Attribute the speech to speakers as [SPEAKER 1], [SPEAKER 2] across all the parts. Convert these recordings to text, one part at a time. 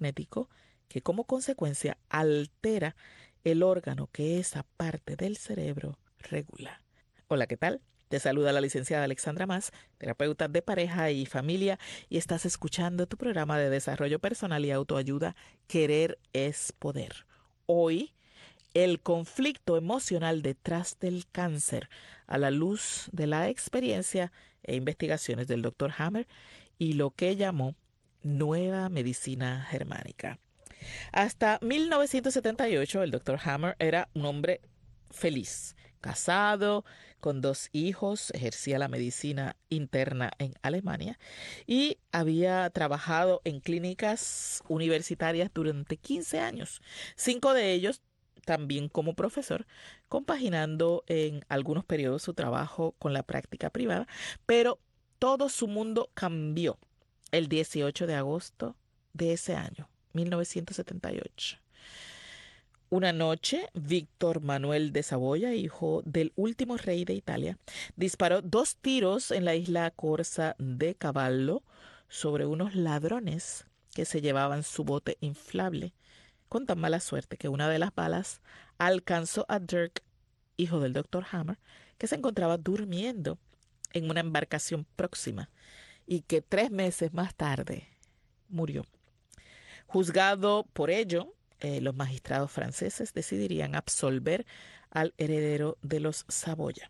[SPEAKER 1] electromagnético que como consecuencia altera el órgano que esa parte del cerebro regula. Hola, ¿qué tal? Te saluda la licenciada Alexandra Mas, terapeuta de pareja y familia, y estás escuchando tu programa de desarrollo personal y autoayuda, Querer es Poder. Hoy, el conflicto emocional detrás del cáncer, a la luz de la experiencia e investigaciones del Dr. Hammer y lo que llamó nueva medicina germánica. Hasta 1978, el Dr. Hammer era un hombre feliz, casado, con 2 hijos, ejercía la medicina interna en Alemania y había trabajado en clínicas universitarias durante 15 años, 5 de ellos también como profesor, compaginando en algunos periodos su trabajo con la práctica privada, pero todo su mundo cambió el 18 de agosto de ese año, 1978. Una noche, Víctor Manuel de Saboya, hijo del último rey de Italia, disparó 2 tiros en la isla corsa de Cavallo sobre unos ladrones que se llevaban su bote inflable, con tan mala suerte que una de las balas alcanzó a Dirk, hijo del Dr. Hammer, que se encontraba durmiendo en una embarcación próxima y que 3 meses más tarde murió. Juzgado por ello, los magistrados franceses decidirían absolver al heredero de los Saboya.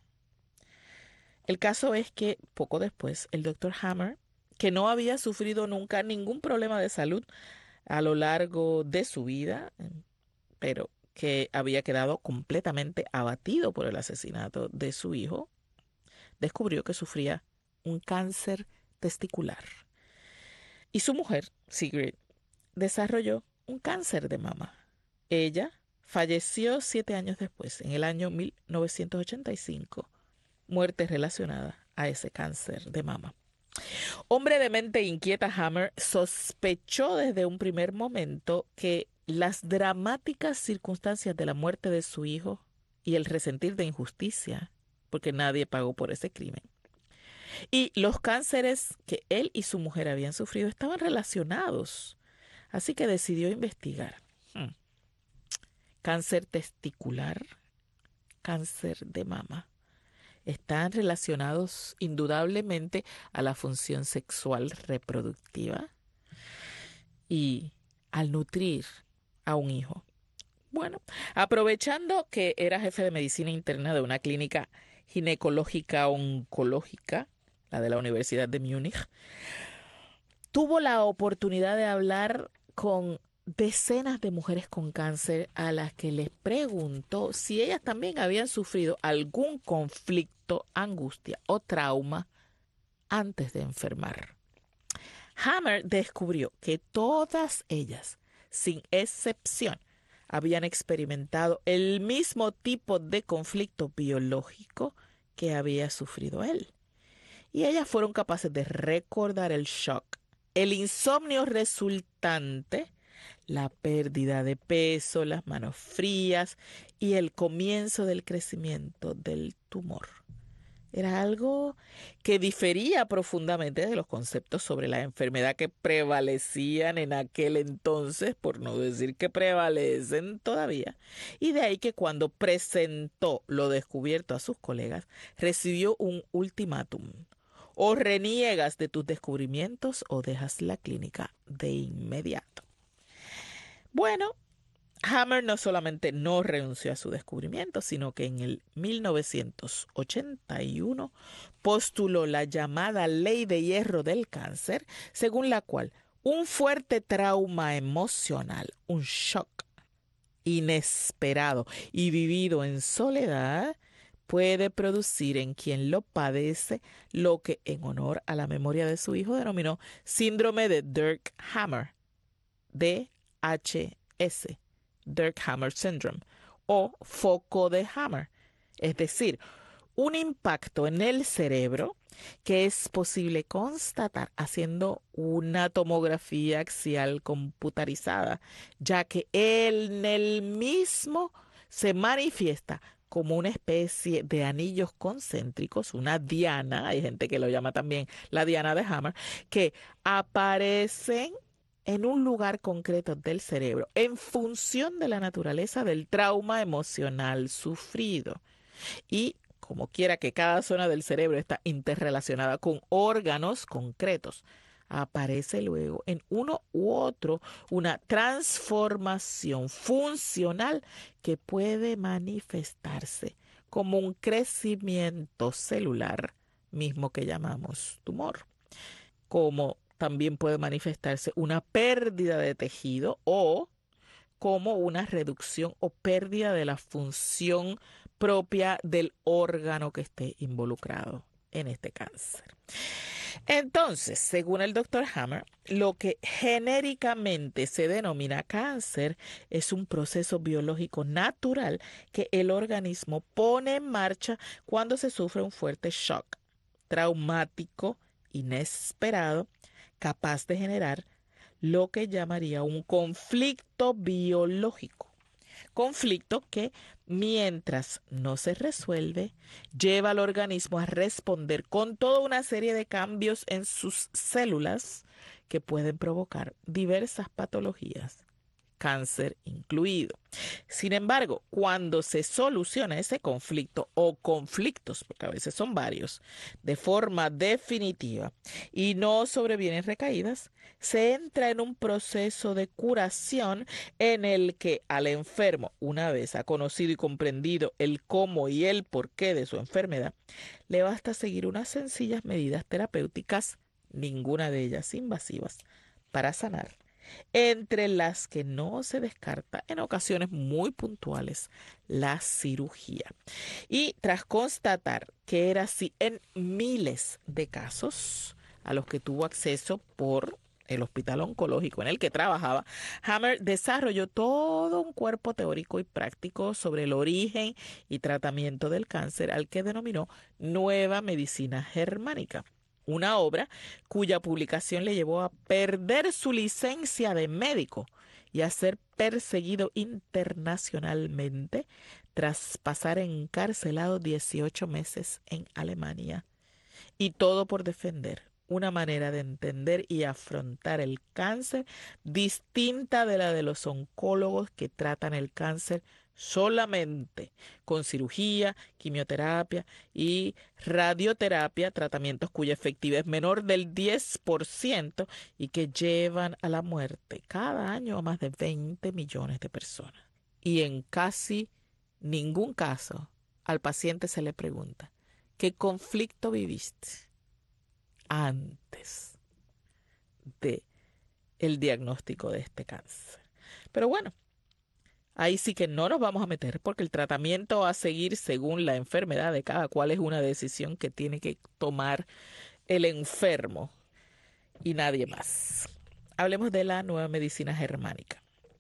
[SPEAKER 1] El caso es que poco después el Dr. Hammer, que no había sufrido nunca ningún problema de salud a lo largo de su vida, pero que había quedado completamente abatido por el asesinato de su hijo, descubrió que sufría un cáncer testicular. Y su mujer, Sigrid, desarrolló un cáncer de mama. Ella falleció 7 años después, en el año 1985, muerte relacionada a ese cáncer de mama. Hombre de mente inquieta, Hammer sospechó desde un primer momento que las dramáticas circunstancias de la muerte de su hijo y el resentir de injusticia, porque nadie pagó por ese crimen, y los cánceres que él y su mujer habían sufrido estaban relacionados. Así que decidió investigar. Cáncer testicular, cáncer de mama. Están relacionados indudablemente a la función sexual reproductiva y al nutrir a un hijo. Bueno, aprovechando que era jefe de medicina interna de una clínica ginecológica oncológica, la de la Universidad de Múnich, tuvo la oportunidad de hablar con decenas de mujeres con cáncer a las que les preguntó si ellas también habían sufrido algún conflicto, angustia o trauma antes de enfermar. Hammer descubrió que todas ellas, sin excepción, habían experimentado el mismo tipo de conflicto biológico que había sufrido él. Y ellas fueron capaces de recordar el shock, el insomnio resultante, la pérdida de peso, las manos frías y el comienzo del crecimiento del tumor. Era algo que difería profundamente de los conceptos sobre la enfermedad que prevalecían en aquel entonces, por no decir que prevalecen todavía. Y de ahí que cuando presentó lo descubierto a sus colegas, recibió un ultimátum. O reniegas de tus descubrimientos o dejas la clínica de inmediato. Bueno, Hammer no solamente no renunció a su descubrimiento, sino que en el 1981 postuló la llamada Ley de Hierro del Cáncer, según la cual un fuerte trauma emocional, un shock inesperado y vivido en soledad, puede producir en quien lo padece lo que en honor a la memoria de su hijo denominó síndrome de Dirk Hammer, DHS. Dirk Hammer Syndrome, o foco de Hammer, es decir, un impacto en el cerebro que es posible constatar haciendo una tomografía axial computarizada, ya que en el mismo se manifiesta como una especie de anillos concéntricos, una diana, hay gente que lo llama también la diana de Hammer, que aparecen en un lugar concreto del cerebro en función de la naturaleza del trauma emocional sufrido. Y como quiera que cada zona del cerebro está interrelacionada con órganos concretos, aparece luego en uno u otro una transformación funcional que puede manifestarse como un crecimiento celular, mismo que llamamos tumor, como también puede manifestarse una pérdida de tejido o como una reducción o pérdida de la función propia del órgano que esté involucrado en este cáncer. Entonces, según el doctor Hammer, lo que genéricamente se denomina cáncer es un proceso biológico natural que el organismo pone en marcha cuando se sufre un fuerte shock traumático, inesperado, capaz de generar lo que llamaría un conflicto biológico. Conflicto que, mientras no se resuelve, lleva al organismo a responder con toda una serie de cambios en sus células que pueden provocar diversas patologías, cáncer incluido. Sin embargo, cuando se soluciona ese conflicto o conflictos, porque a veces son varios, de forma definitiva y no sobrevienen recaídas, se entra en un proceso de curación en el que al enfermo, una vez ha conocido y comprendido el cómo y el porqué de su enfermedad, le basta seguir unas sencillas medidas terapéuticas, ninguna de ellas invasivas, para sanar, entre las que no se descarta en ocasiones muy puntuales la cirugía. Y tras constatar que era así en miles de casos a los que tuvo acceso por el hospital oncológico en el que trabajaba, Hammer desarrolló todo un cuerpo teórico y práctico sobre el origen y tratamiento del cáncer al que denominó Nueva Medicina Germánica, una obra cuya publicación le llevó a perder su licencia de médico y a ser perseguido internacionalmente tras pasar encarcelado 18 meses en Alemania. Y todo por defender una manera de entender y afrontar el cáncer distinta de la de los oncólogos que tratan el cáncer solamente con cirugía, quimioterapia y radioterapia, tratamientos cuya efectividad es menor del 10% y que llevan a la muerte cada año a más de 20 millones de personas. Y en casi ningún caso al paciente se le pregunta, ¿qué conflicto viviste antes de el diagnóstico de este cáncer? Pero bueno, ahí sí que no nos vamos a meter porque el tratamiento a seguir según la enfermedad de cada cual es una decisión que tiene que tomar el enfermo y nadie más. Hablemos de la nueva medicina germánica.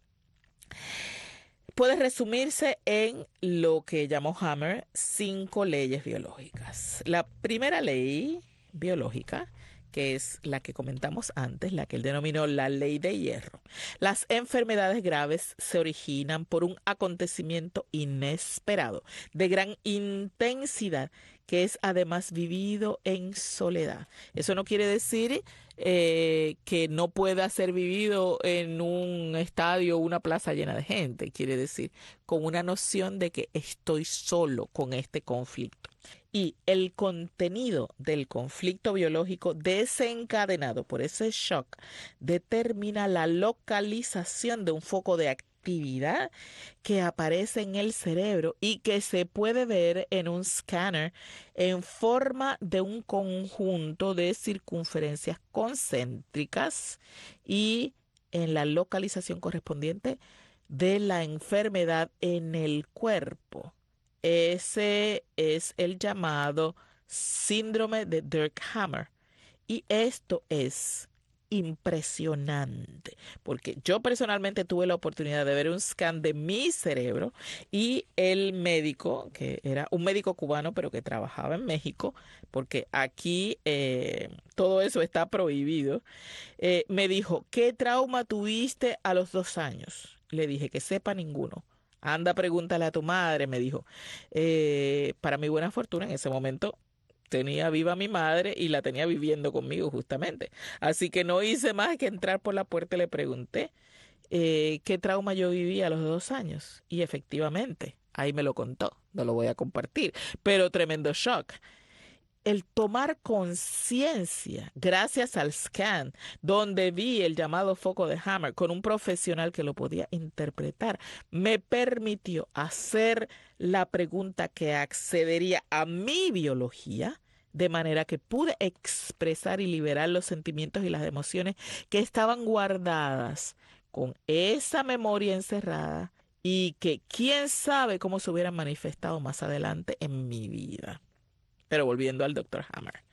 [SPEAKER 1] Puede resumirse en lo que llamó Hammer 5 leyes biológicas. La primera ley biológica, que es la que comentamos antes, la que él denominó la ley de hierro. Las enfermedades graves se originan por un acontecimiento inesperado, de gran intensidad, que es además vivido en soledad. Eso no quiere decir que no pueda ser vivido en un estadio o una plaza llena de gente. Quiere decir con una noción de que estoy solo con este conflicto. Y el contenido del conflicto biológico desencadenado por ese shock determina la localización de un foco de actividad que aparece en el cerebro y que se puede ver en un escáner en forma de un conjunto de circunferencias concéntricas y en la localización correspondiente de la enfermedad en el cuerpo. Ese es el llamado síndrome de Dirk Hammer. Y esto es impresionante, porque yo personalmente tuve la oportunidad de ver un scan de mi cerebro y el médico, que era un médico cubano, pero que trabajaba en México, porque aquí todo eso está prohibido, me dijo, ¿qué trauma tuviste a los 2 años? Le dije, que sepa ninguno. Anda, pregúntale a tu madre, me dijo. Para mi buena fortuna, en ese momento tenía viva mi madre y la tenía viviendo conmigo justamente. Así que no hice más que entrar por la puerta y le pregunté qué trauma yo vivía a los 2 años. Y efectivamente, ahí me lo contó, no lo voy a compartir, pero tremendo shock. El tomar conciencia, gracias al scan, donde vi el llamado foco de Hammer con un profesional que lo podía interpretar, me permitió hacer la pregunta que accedería a mi biología, de manera que pude expresar y liberar los sentimientos y las emociones que estaban guardadas con esa memoria encerrada y que quién sabe cómo se hubieran manifestado más adelante en mi vida. Pero volviendo al Dr. Hammer.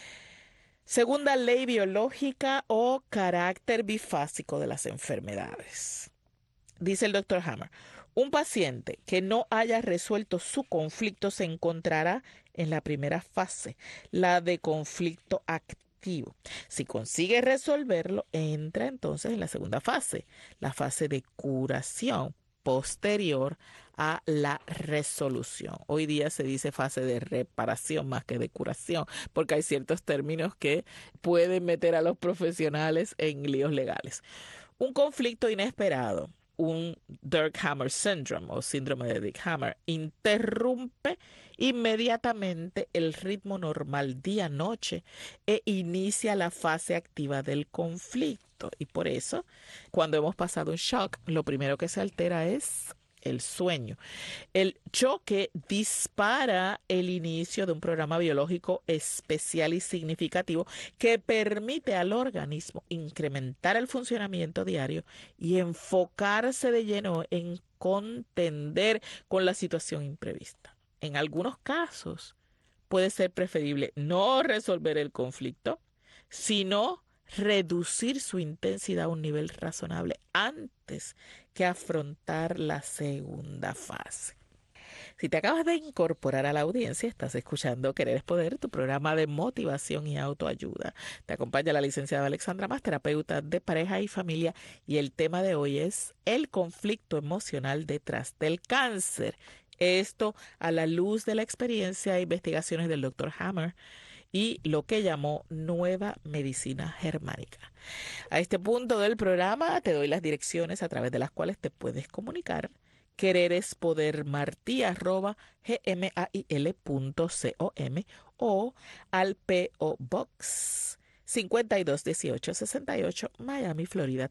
[SPEAKER 1] Segunda ley biológica o carácter bifásico de las enfermedades. Dice el Dr. Hammer, un paciente que no haya resuelto su conflicto se encontrará en la primera fase, la de conflicto activo. Si consigue resolverlo, entra entonces en la segunda fase, la fase de curación posterior a la resolución. Hoy día se dice fase de reparación más que de curación, porque hay ciertos términos que pueden meter a los profesionales en líos legales. Un conflicto inesperado, un Dirk Hammer Syndrome o síndrome de Dick Hammer, interrumpe inmediatamente el ritmo normal día-noche e inicia la fase activa del conflicto. Y por eso, cuando hemos pasado un shock, lo primero que se altera es el sueño. El choque dispara el inicio de un programa biológico especial y significativo que permite al organismo incrementar el funcionamiento diario y enfocarse de lleno en contender con la situación imprevista. En algunos casos puede ser preferible no resolver el conflicto, sino reducir su intensidad a un nivel razonable antes que afrontar la segunda fase. Si te acabas de incorporar a la audiencia, estás escuchando Querer es Poder, tu programa de motivación y autoayuda. Te acompaña la licenciada Alexandra Mas, terapeuta de pareja y familia, y el tema de hoy es el conflicto emocional detrás del cáncer. Esto a la luz de la experiencia e investigaciones del Dr. Hammer y lo que llamó nueva medicina germánica. A este punto del programa te doy las direcciones a través de las cuales te puedes comunicar. quererespodermarti@gmail.com o al P.O. Box 521868 Miami, Florida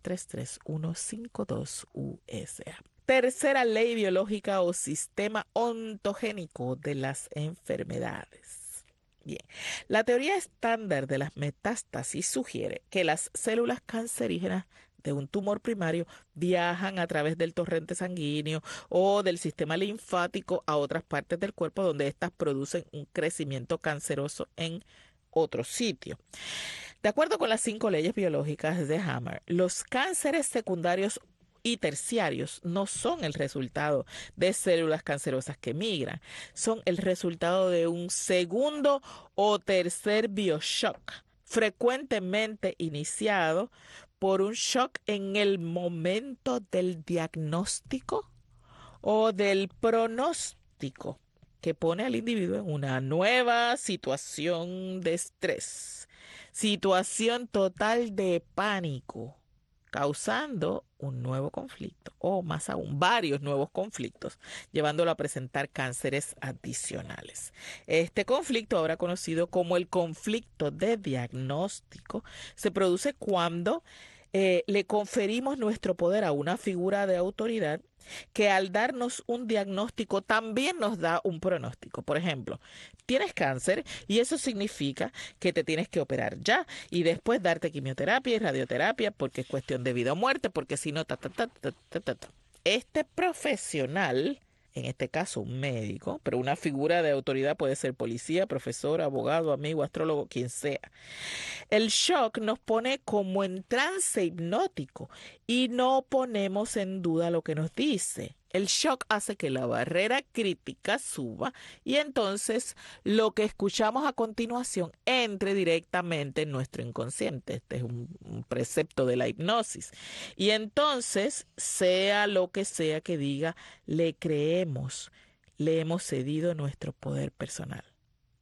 [SPEAKER 1] 33152 USA. Tercera ley biológica o sistema ontogénico de las enfermedades. Bien, la teoría estándar de las metástasis sugiere que las células cancerígenas de un tumor primario viajan a través del torrente sanguíneo o del sistema linfático a otras partes del cuerpo donde éstas producen un crecimiento canceroso en otro sitio. De acuerdo con las 5 leyes biológicas de Hammer, los cánceres secundarios y terciarios no son el resultado de células cancerosas que migran, son el resultado de un segundo o tercer bioshock, frecuentemente iniciado por un shock en el momento del diagnóstico o del pronóstico, que pone al individuo en una nueva situación de estrés, situación total de pánico, causando un nuevo conflicto o más aún varios nuevos conflictos, llevándolo a presentar cánceres adicionales. Este conflicto, ahora conocido como el conflicto de diagnóstico, se produce cuando le conferimos nuestro poder a una figura de autoridad que al darnos un diagnóstico también nos da un pronóstico. Por ejemplo, tienes cáncer y eso significa que te tienes que operar ya y después darte quimioterapia y radioterapia porque es cuestión de vida o muerte, porque si no, Este profesional, en este caso un médico, pero una figura de autoridad puede ser policía, profesor, abogado, amigo, astrólogo, quien sea. El shock nos pone como en trance hipnótico y no ponemos en duda lo que nos dice. El shock hace que la barrera crítica suba y entonces lo que escuchamos a continuación entre directamente en nuestro inconsciente. Este es un precepto de la hipnosis. Y entonces, sea lo que sea que diga, le creemos, le hemos cedido nuestro poder personal.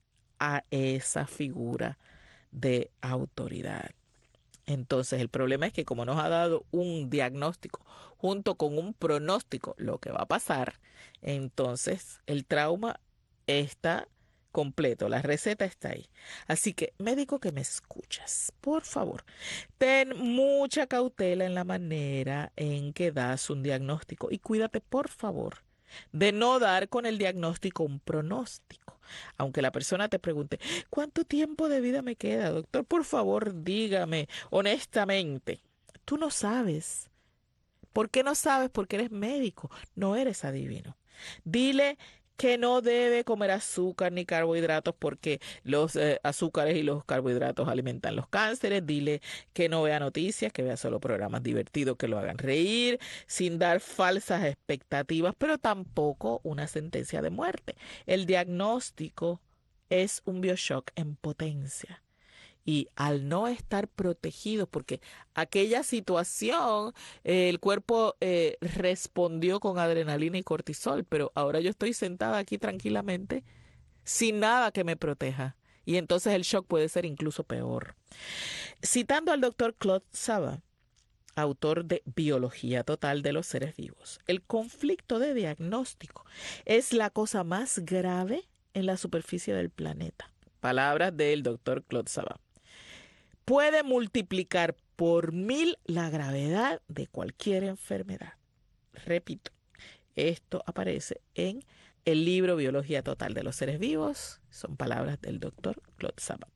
[SPEAKER 1] a esa figura de autoridad. Entonces, el problema es que como nos ha dado un diagnóstico junto con un pronóstico, lo que va a pasar, entonces el trauma está completo, la receta está ahí. Así que, médico que me escuchas, por favor, ten mucha cautela en la manera en que das un diagnóstico y cuídate, por favor, de no dar con el diagnóstico un pronóstico. Aunque la persona te pregunte, ¿cuánto tiempo de vida me queda, doctor? Por favor, dígame honestamente. Tú no sabes. ¿Por qué no sabes? Porque eres médico, no eres adivino. Dile que no debe comer azúcar ni carbohidratos porque los azúcares y los carbohidratos alimentan los cánceres. Dile que no vea noticias, que vea solo programas divertidos que lo hagan reír, sin dar falsas expectativas, pero tampoco una sentencia de muerte. El diagnóstico es un BioShock en potencia. Y al no estar protegidos, porque aquella situación, el cuerpo respondió con adrenalina y cortisol, pero ahora yo estoy sentada aquí tranquilamente sin nada que me proteja. Y entonces el shock puede ser incluso peor. Citando al doctor Claude Saba, autor de Biología Total de los Seres Vivos, el conflicto de diagnóstico es la cosa más grave en la superficie del planeta. Palabras del doctor Claude Saba. Puede multiplicar por 1000 la gravedad de cualquier enfermedad. Repito, esto aparece en el libro Biología Total de los Seres Vivos. Son palabras del doctor Claude Saba.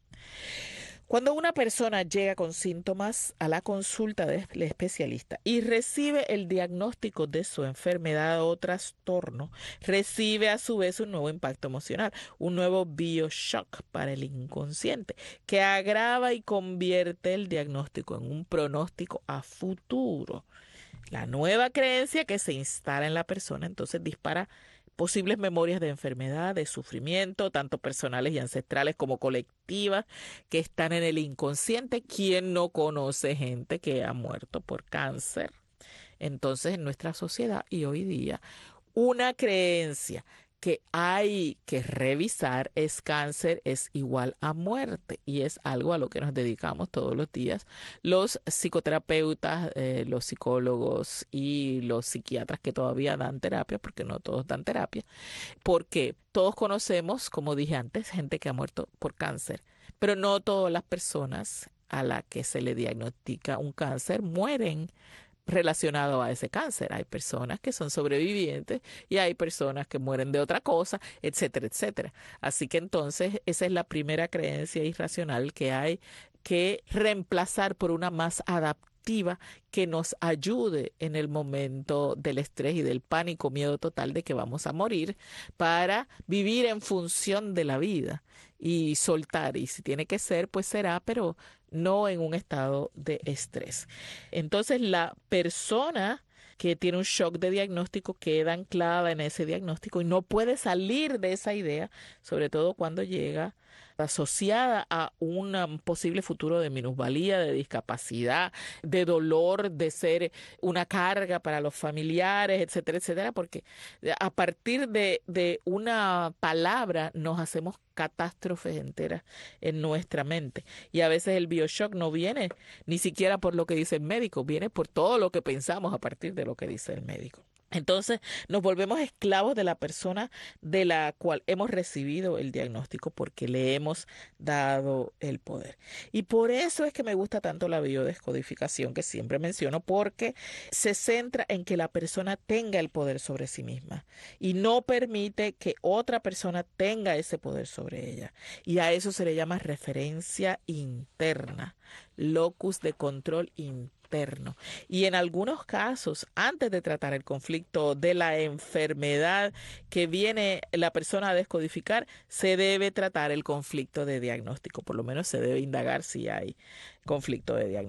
[SPEAKER 1] Cuando una persona llega con síntomas a la consulta del especialista y recibe el diagnóstico de su enfermedad o trastorno, recibe a su vez un nuevo impacto emocional, un nuevo bioshock para el inconsciente, que agrava y convierte el diagnóstico en un pronóstico a futuro. La nueva creencia que se instala en la persona entonces dispara posibles memorias de enfermedad, de sufrimiento, tanto personales y ancestrales como colectivas, que están en el inconsciente. ¿Quién no conoce gente que ha muerto por cáncer? Entonces, en nuestra sociedad y hoy día, una creencia que hay que revisar es cáncer es igual a muerte y es algo a lo que nos dedicamos todos los días los psicoterapeutas, los psicólogos y los psiquiatras que todavía dan terapia, porque no todos dan terapia, porque todos conocemos, como dije antes, gente que ha muerto por cáncer, pero no todas las personas a las que se le diagnostica un cáncer mueren relacionado a ese cáncer. Hay personas que son sobrevivientes y hay personas que mueren de otra cosa, etcétera, etcétera. Así que entonces esa es la primera creencia irracional que hay que reemplazar por una más adaptativa que nos ayude en el momento del estrés y del pánico, miedo total de que vamos a morir, para vivir en función de la vida y soltar. Y si tiene que ser, pues será, pero no en un estado de estrés. Entonces, la persona que tiene un shock de diagnóstico queda anclada en ese diagnóstico y no puede salir de esa idea, sobre todo cuando llega asociada a un posible futuro de minusvalía, de discapacidad, de dolor, de ser una carga para los familiares, etcétera, etcétera, porque a partir de una palabra nos hacemos catástrofes enteras en nuestra mente. Y a veces el bioshock no viene ni siquiera por lo que dice el médico, viene por todo lo que pensamos a partir de lo que dice el médico. Entonces nos volvemos esclavos de la persona de la cual hemos recibido el diagnóstico porque le hemos dado el poder. Y por eso es que me gusta tanto la biodescodificación que siempre menciono, porque se centra en que la persona tenga el poder sobre sí misma y no permite que otra persona tenga ese poder sobre ella. Y a eso se le llama referencia interna, locus de control interno. Y en algunos casos, antes de tratar el conflicto de la enfermedad que viene la persona a descodificar, se debe tratar el conflicto de diagnóstico. Por lo menos se debe indagar si hay conflicto de diagnóstico.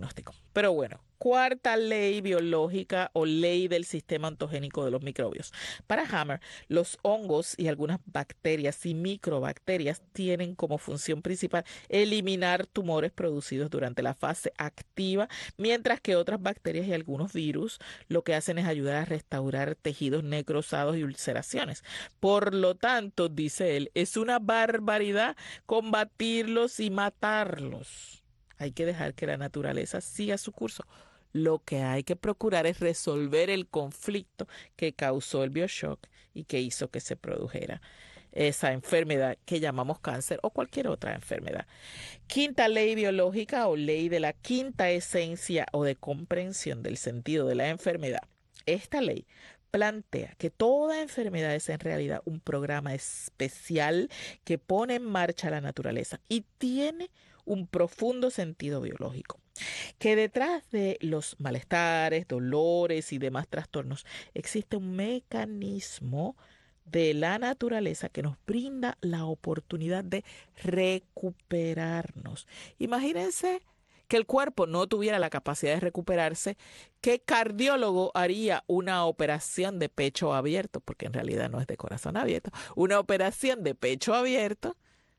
[SPEAKER 1] Pero bueno, cuarta ley biológica o ley del sistema ontogénico de los microbios. Para Hammer, los hongos y algunas bacterias y microbacterias tienen como función principal eliminar tumores producidos durante la fase activa, mientras que otras bacterias y algunos virus lo que hacen es ayudar a restaurar tejidos necrosados y ulceraciones. Por lo tanto, dice él, es una barbaridad combatirlos y matarlos. Hay que dejar que la naturaleza siga su curso. Lo que hay que procurar es resolver el conflicto que causó el BioShock y que hizo que se produjera esa enfermedad que llamamos cáncer o cualquier otra enfermedad. Quinta ley biológica o ley de la quinta esencia o de comprensión del sentido de la enfermedad. Esta ley plantea que toda enfermedad es en realidad un programa especial que pone en marcha la naturaleza y tiene un profundo sentido biológico, que detrás de los malestares, dolores y demás trastornos existe un mecanismo de la naturaleza que nos brinda la oportunidad de recuperarnos. Imagínense que el cuerpo no tuviera la capacidad de recuperarse, ¿qué cardiólogo haría una operación de pecho abierto? Porque en realidad no es de corazón abierto, una operación de pecho abierto.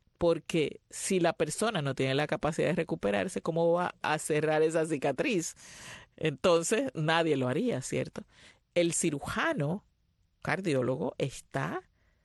[SPEAKER 1] Porque si la persona no tiene la capacidad de recuperarse, ¿cómo va a cerrar esa cicatriz? Entonces, nadie lo haría, ¿cierto? El cirujano cardiólogo está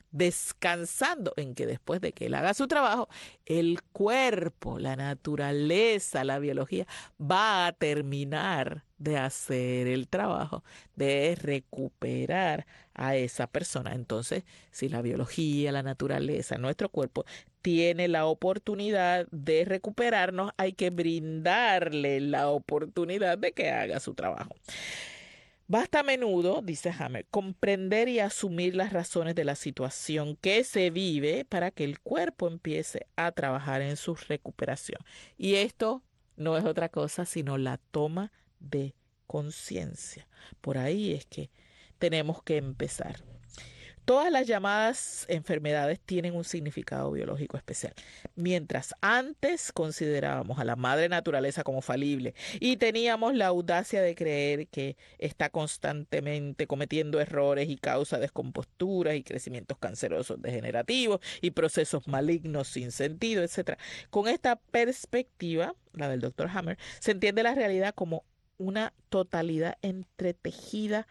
[SPEAKER 1] descansando en que después de que él haga su trabajo, el cuerpo, la naturaleza, la biología va a terminar de hacer el trabajo, de recuperar a esa persona. Entonces, si la biología, la naturaleza, nuestro cuerpo tiene la oportunidad de recuperarnos, hay que brindarle la oportunidad de que haga su trabajo. Basta a menudo, dice Hammer, comprender y asumir las razones de la situación que se vive para que el cuerpo empiece a trabajar en su recuperación. Y esto no es otra cosa sino la toma de conciencia. Por ahí es que tenemos que empezar. Todas las llamadas enfermedades tienen un significado biológico especial. Mientras antes considerábamos a la madre naturaleza como falible y teníamos la audacia de creer que está constantemente cometiendo errores y causa descomposturas y crecimientos cancerosos degenerativos y procesos malignos sin sentido, etc. Con esta perspectiva, la del Dr. Hammer, se entiende la realidad como una totalidad entretejida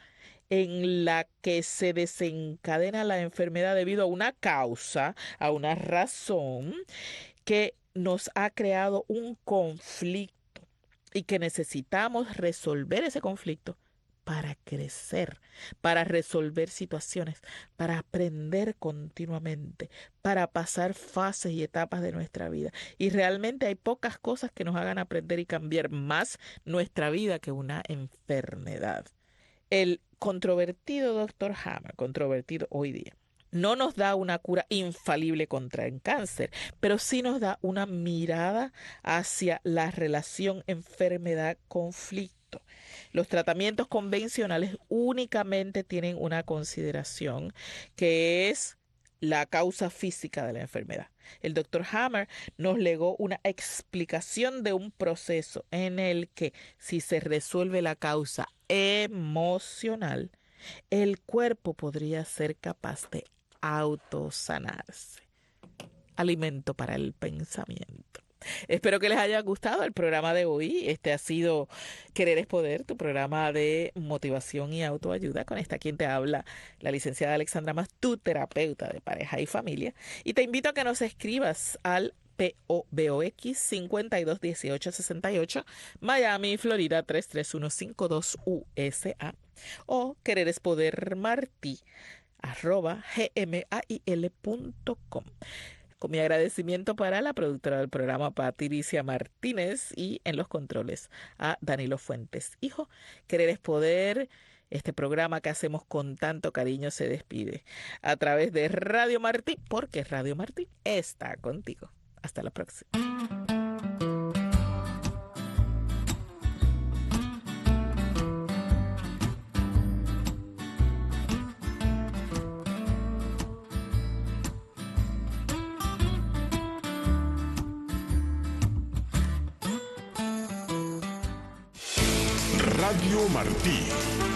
[SPEAKER 1] en la que se desencadena la enfermedad debido a una causa, a una razón que nos ha creado un conflicto y que necesitamos resolver ese conflicto para crecer, para resolver situaciones, para aprender continuamente, para pasar fases y etapas de nuestra vida. Y realmente hay pocas cosas que nos hagan aprender y cambiar más nuestra vida que una enfermedad. El controvertido Dr. Hammer, controvertido hoy día, no nos da una cura infalible contra el cáncer, pero sí nos da una mirada hacia la relación enfermedad-conflicto. Los tratamientos convencionales únicamente tienen una consideración que es la causa física de la enfermedad. El Dr. Hammer nos legó una explicación de un proceso en el que si se resuelve la causa emocional, el cuerpo podría ser capaz de autosanarse. Alimento para el pensamiento. Espero que les haya gustado el programa de hoy. Este ha sido Querer es Poder, tu programa de motivación y autoayuda. Con esta quien te habla, la licenciada Alexandra Mas, tu terapeuta de pareja y familia. Y te invito a que nos escribas al PO-BOX 521868, Miami, Florida 33152 USA o quererespodermarti@gmail.com. Con mi agradecimiento para la productora del programa, Patricia Martínez, y en los controles a Danilo Fuentes. Hijo, Querer es Poder, este programa que hacemos con tanto cariño, se despide a través de Radio Martí, porque Radio Martí está contigo. Hasta la próxima.
[SPEAKER 2] Radio Martí.